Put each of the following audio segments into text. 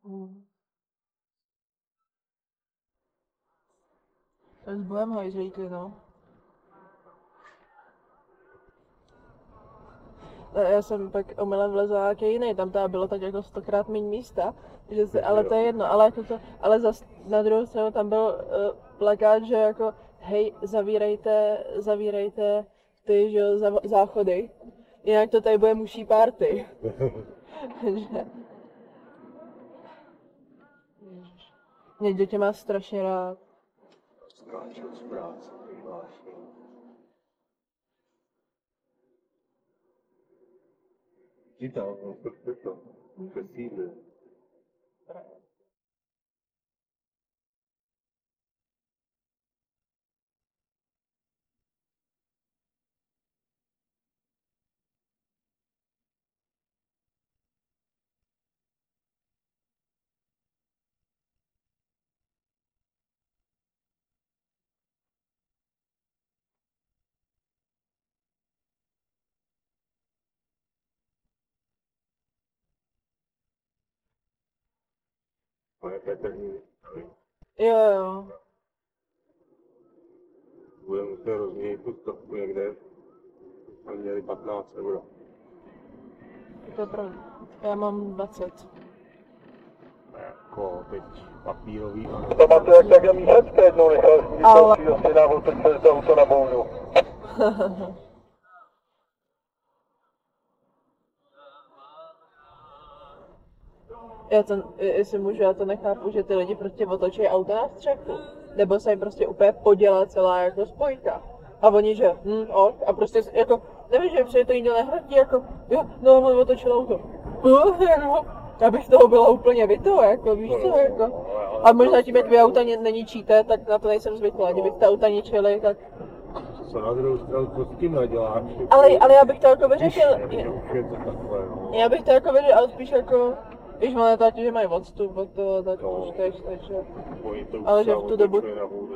Hmm. To s bohem hajzlíky, no. Já jsem pak omylem vlezla nějaký jiný, tam teda bylo tak jako 100krát méně místa, že se, ale to je jedno, ale jako to, ale zas na druhou stranu tam byl plakát, že jako hej, zavírejte ty, že jo, záchody, jinak to tady bude muší party. Mě dětě má strašně rád. Skáčel z práce, vyhlášení. Říkám, no, to, přesídli. Ale Petrní, Jo. budeme muset rozměnit tu stovku někde. A měli 15 euro. To je pravda. Já mám 20. Jako teď papírový a Pamatuju, jak takhle mý Hradce jednou nechal snížit Ale- dalšího syna, otočil to auto na boudu. Jestli můžu, já to nechápu, že ty lidi prostě otočí auto na střechu. Nebo se jim prostě úplně podělá celá jako spojka. A oni že, a prostě jako, nevím, že přijde to nikdo nehradí, jako, jo, no, on otočil auto. Jako, já bych z toho byla úplně vyto, jako, víš co, jako. A možná tím, jak vy auta neníčíte, tak na to nejsem zvyklá, kdyby ty auta ničili, tak... co na druhou stranu, co s tím naděláš? Ale já bych to jako vyřešil, Už je to takové, no. já bych to jako vyřešil, ale spíš jako, když máme tati, že mají odstup od toho, tak už to je že... Oni to už Ale že třeba v tu dobu- otočili na boudu.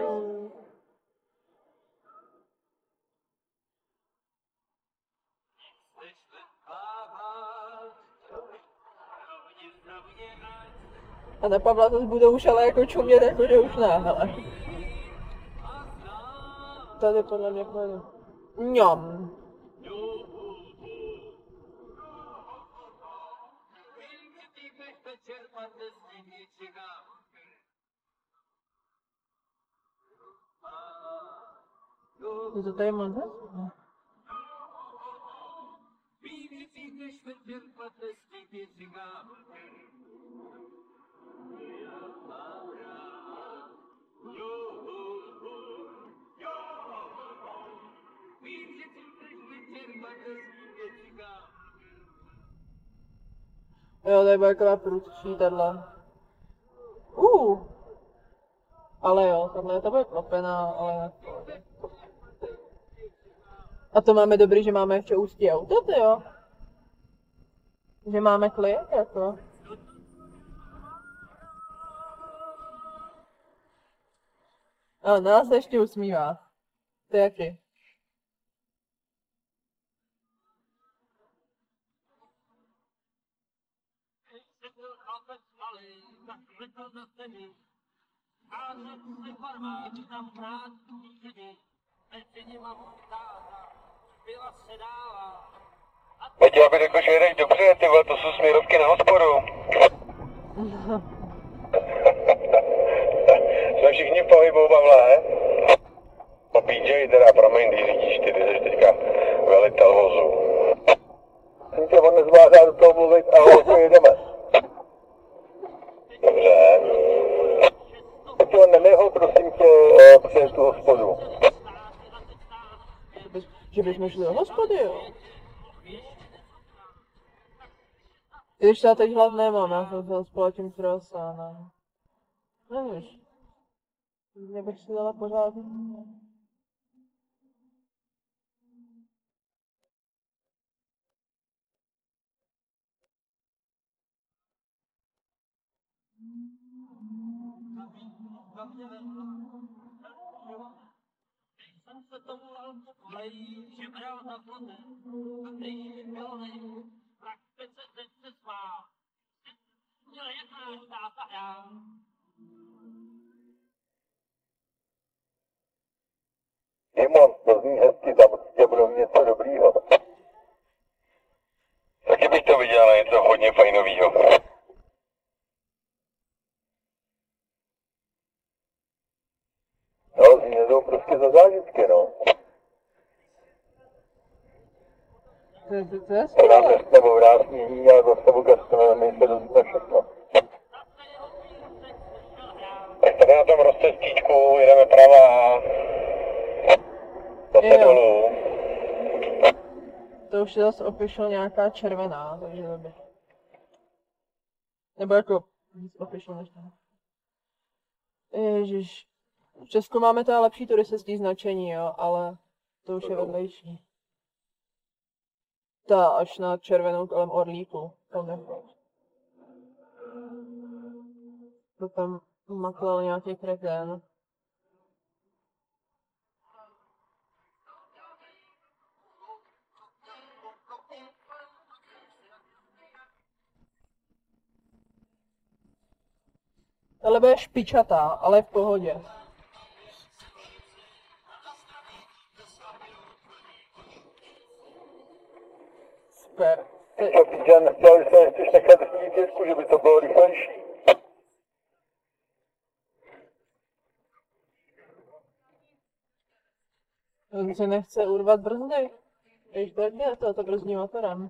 A na Pavla to budou už ale jako čumět, jako že už ne, hele. Tady podle mě pojede. Mňam. Je to tady moc hezké? Jo, tady bude taková prudčí tahle. Ale jo, tohle to bude klopená, ale jinak to. A to máme dobrý, že máme ještě ústí auta, ty jo. Že máme klid, jako. A nás ještě usmívá. To je jaký? Teď já bych řekl, že jedeš dobře, ty vole, to jsou směrovky na hospodu. Jsme všichni v pohybu, Pavle. No PJ teda, promiň, když řídíš ty jsi teďka velitel vozu. Jsem tě, on nezvládá do toho mluvit, ale už jedeme. Dobře. Teď on nenehl, prosím tě, přes tu hospodu. Že bychom šli do hospody, jo. Když já teď hlad nemám, já jsem se společím croissant. Nevíš. Mě bych si dala pořád. Dimon, to zní hezky, tam určitě budou něco dobrýho. Taky bych to viděl na něco hodně fajnovýho. No, zní jdou prostě za zážitky, no. To je skvělé. Rád nebo vrátní a za sebou gastronomii se dozvíme všechno. Tak tady na tom rozcestíčku jedeme pravá. Zase dolů. To už je zase official nějaká červená, takže dobrý. Nebo jako víc official než to. Ježiš. V Česku máme teda lepší turistický značení, jo, ale to už je vedlejší. Ta až na červenou kolem Orlíku. Tam nechoď. To tam maklal nějaký kretén. Ale bude špičatá, ale v pohodě. Super. Já nechtěl, že se chceš nechat řídit Česku, že by to bylo rychlejší. On si nechce urvat brzdy. Víš, tak je to brzdí motorem.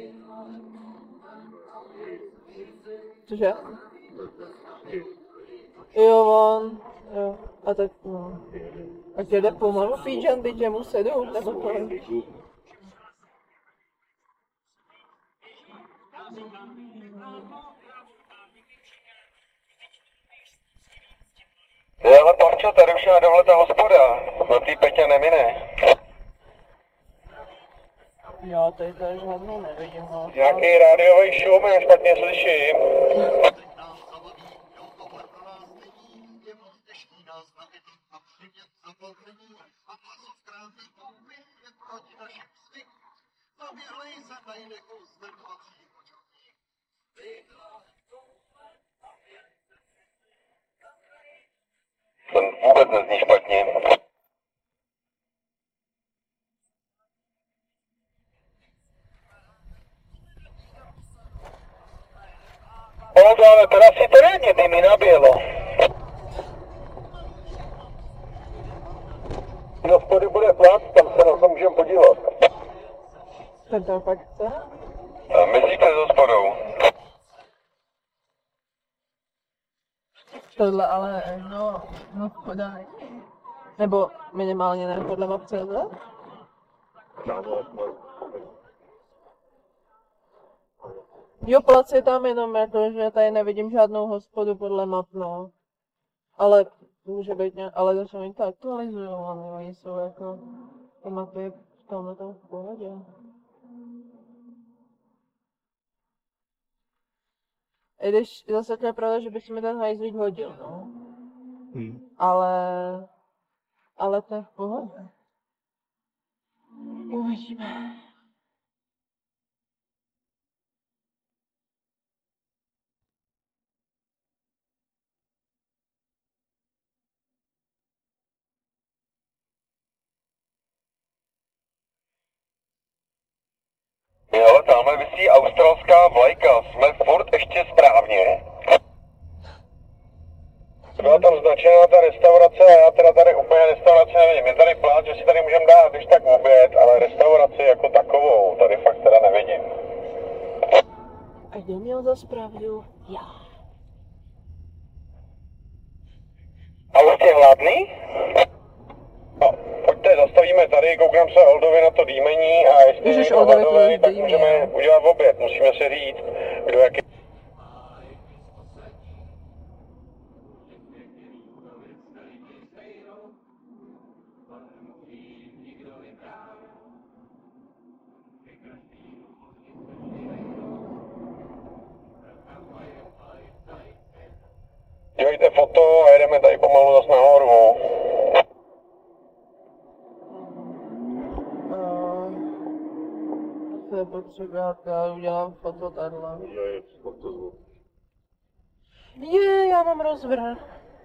Cože? Jo, on. Jo. A tak, no. A tě jde pomalu píčan, teď mu sedu, nebo to? Ale Parčo, tady už je na dole ta hospoda. Na tý Peťa nemine. Jo, tady to je žádnou nevidím, no. Nějaký rádiový šum, já špatně slyším. To vůbec nezní špatně. Oldo, ale teda si terénně dej mi na bělo. Do spody bude plac, tam se na to můžeme podívat. Ten tam fakt chce? Myslíte za spodou? Tohle ale, no podaj. Nebo minimálně ne podle map.cz? Jo, plac je tam jenom jako, že tady nevidím žádnou hospodu podle map, no. Ale může být nějak, ale zase oni to aktualizujou, oni jsou jako, ty mapy v tomhle tom v pohodě. I když zase to je pravda, že by si mi ten hajzlík hodil, no. Ale to je v pohodě. Uvidíme. Jo, tamhle visí australská vlajka, jsme furt ještě správně. Byla tam značená ta restaurace a já teda tady úplně restaurace nevidím. Je tady plát, že si tady můžeme dát když tak oběd, ale restauraci jako takovou tady fakt teda nevidím. A kdo měl za pravdu? Já. A už jste hladný? No, pojďte, zastavíme tady, koukneme se Oldovi na to dýmení a jestli Ježiš, je to Oldovi to hladový, tak dýmí, můžeme jo. udělat oběd. Musíme si říct, kdo jaký. Dělejte foto a jedeme tady pomalu zas nahoru. To je potřeba, já udělám foto takhle. Je foto. mám rozvrh.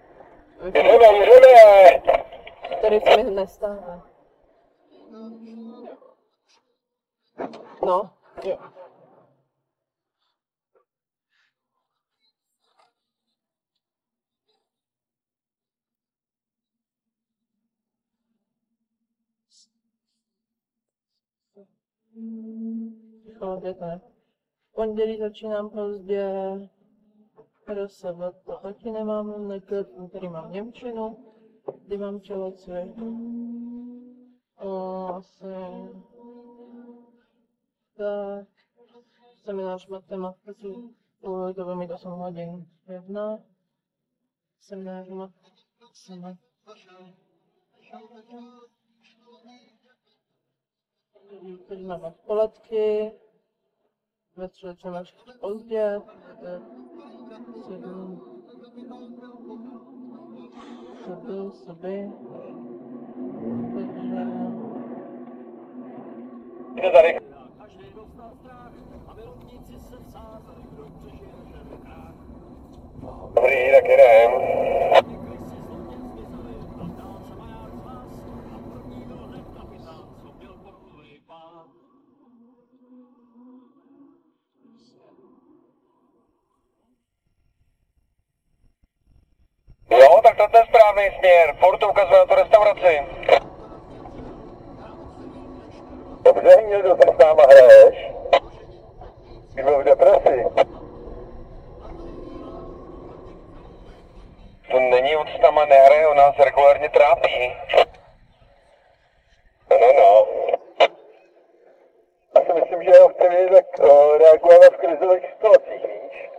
Jdeme! Tady se mi nestává. No, jo. Pohodě to ne. V pondělí začínám pozdě. RSV to taky nemám, tady mám němčinu, kdy mám tělocvik. Asi tak. Seminář matematiky, to bude mít 8 hodin. 1. Seminář matematiky. Teď máme poledky. Ve středu třeba pozdě. 7. Soby. Jde tady. Dobrý, tak jedem. Jo, tak to je ten správný směr. Furt to ukazuje na tu restauraci. Dobře, někdo tak s náma hraješ? Jsi byl v depresi. To není on s náma nehraje, on nás regulárně trápí. No. Já si myslím, že ho chce vědět, tak reagovat v krizových situacích, víš?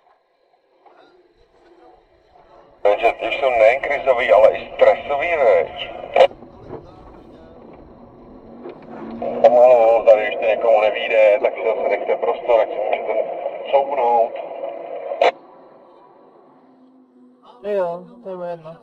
Takže ty jsou nejen krizový, ale i stresový, veď. Pomalu, tady ještě někomu nevíde, tak si zase nechte prostor, ať si můžete couvnout. Jo, to je jedno.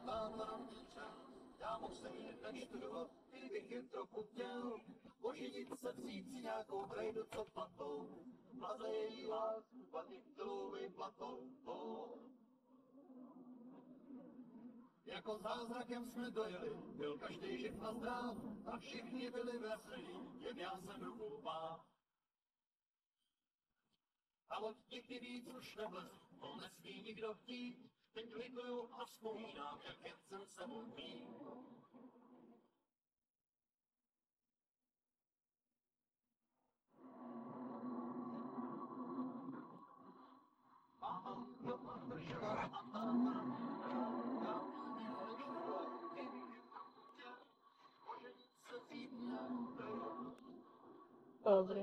Jako zázrakem jsme dojeli, byl každý živ a zdrav a všichni byli veselí, jen já jsem ruku pán. A od díky víc už nevlez, to nesmí nikdo chtít, teď lituju a vzpomínám, jak jen jsem se umí. Dobrý.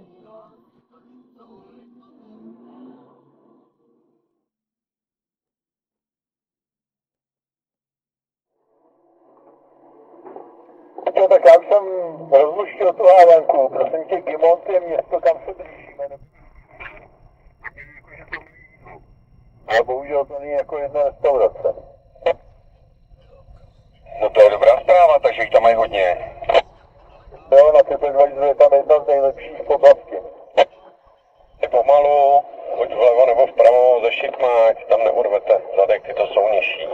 Jo, tak já už jsem rozluštil tu hádanku, prosím tě, Gimont je město, kam se držíme. Ale bohužel to není jako jedna restaurace. No to je dobrá zpráva, takže jich tam mají hodně. Jo, na TripAdvisoru je tam jedna z nejlepších v oblasti. Je pomalu, buď vlevo nebo vpravo ze šikma, ať tam neurvete zadek, ty to jsou nižší.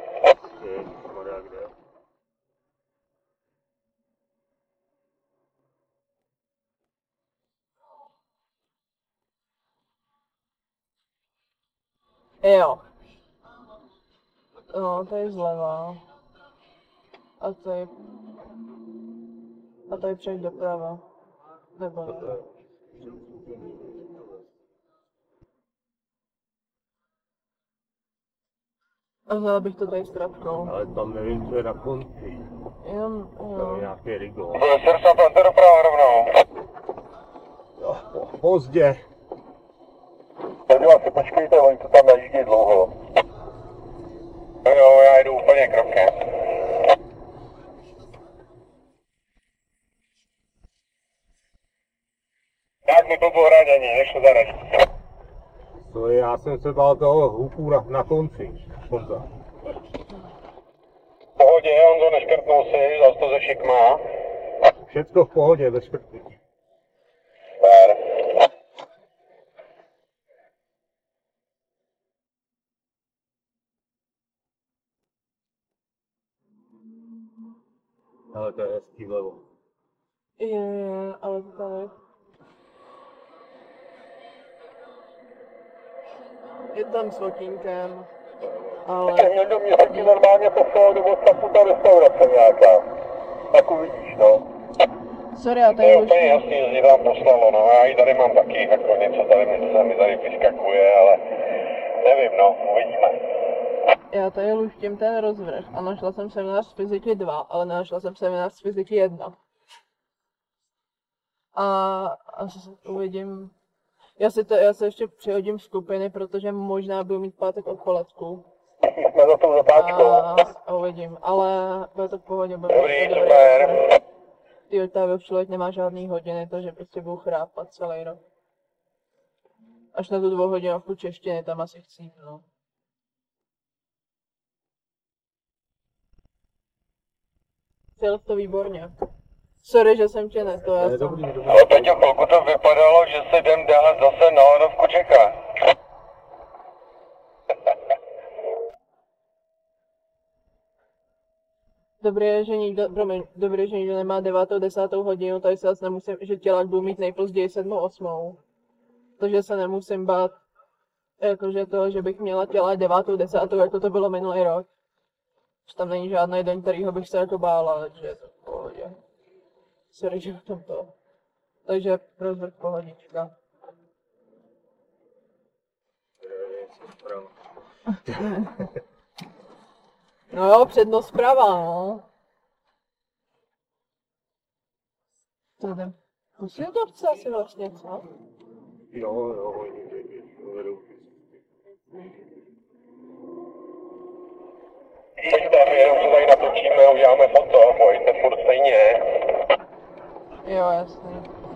Jo. No, to je zleva. A to je přejít doprava. Nebo ne. A vzala bych to tady s trapkou. Ale tam nevím, co je na konci. Jenom, Tam je jo. nějaký rigol. Srdce, pojďte doprava rovnou. Jo, pozdě. Podívám se, počkejte, oni to tam najíždí dlouho. Jo, já jdu úplně krokem. Tak mi to pohranění, nešlo zaradit. To je, já jsem se bál toho hluku na konci. Honza. V pohodě, Honzo, neškrtnul si, zas to ze šikma. Všecko v pohodě, bez škrtnutí. Super. Ale to je hezký vlevo. Je, ale to tady. Je tam s okýnkem, ale... Měl do mě se ti normálně poslal do WhatsAppu ta restaurace nějaká. Tak uvidíš, no. Sorry, já To tady je už... úplně jasný, že vám poslalo, no. Já ji tady mám taky, jako něco tady mi tady vyskakuje, ale nevím, no, uvidíme. Já tady luštím ten rozvrh a našla jsem seminář z fyziky 2, ale nenašla jsem seminář z fyziky 1. A uvidím. Já se ještě přihodím skupiny, protože možná budu mít pátek odpoledku. Jsme za tou zatáčkou. A uvidím, ale bude to v pohodě. Dobrý, super. Ty tady člověk nemá žádný hodiny, takže prostě budu chrápat celý rok. Až na tu 2 hodinovku češtiny tam asi chci, no. Cel to výborně. Sorry, že jsem tě To je dobrý, dobrý. Ale Peťo, chvilku to vypadalo, že se jdem dát zase na lanovku čeká. Dobré, že nikdo nemá 9. 10. hodinu, tady se zase nemusím, že dělat budu mít nejpozději 7. 8. Takže se nemusím bát, jakože to, že bych měla dělat 9. 10. jako to bylo minulý rok. Že tam není žádný den, kterýho bych se jako bála, takže je to v pohodě. Sorry, že o tom to. Takže rozvrh pohodička. No jo, přednost zprava, no. To jde. Musím to chce asi vlastně, co? Jo, oni vedou. Pojďte, my jenom se tady natočíme a uděláme foto, pojďte furt stejně. Jo, jasně.